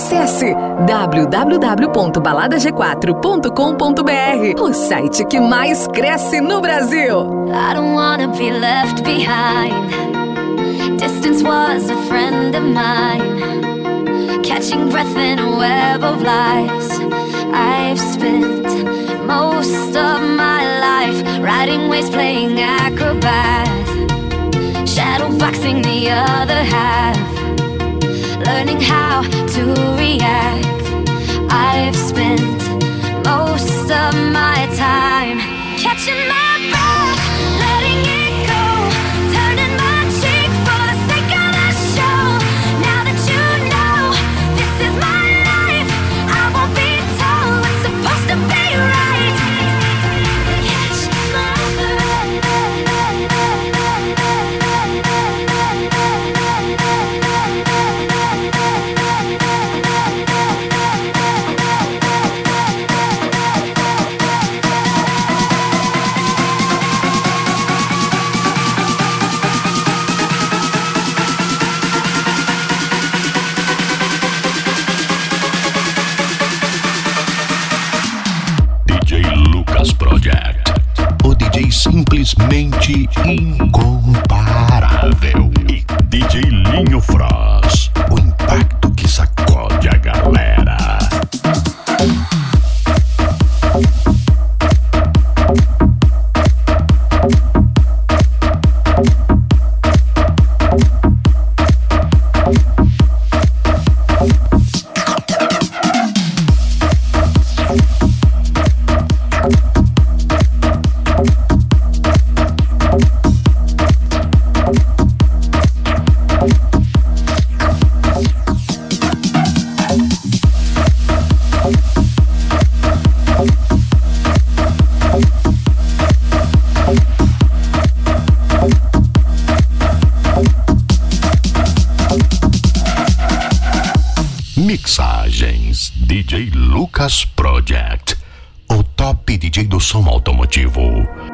Acesse www.baladag4.com.br, o site que mais cresce no Brasil. I don't wanna be left behind. Distance was a friend of mine. Catching breath in a web of lies. I've spent most of my life riding waves, playing acrobat, shadowboxing the other half, learning how to react. I've spent most of my time catching my breath, letting it go, turning my cheek for the sake of the show. Now that you know this is my life, I won't be told what's supposed to be right. Catch my Project, o DJ simplesmente incomparável. E DJ Linho Frost, o impacto que sacode a galera. Mixagens DJ Lucas Project, o top DJ do som automotivo.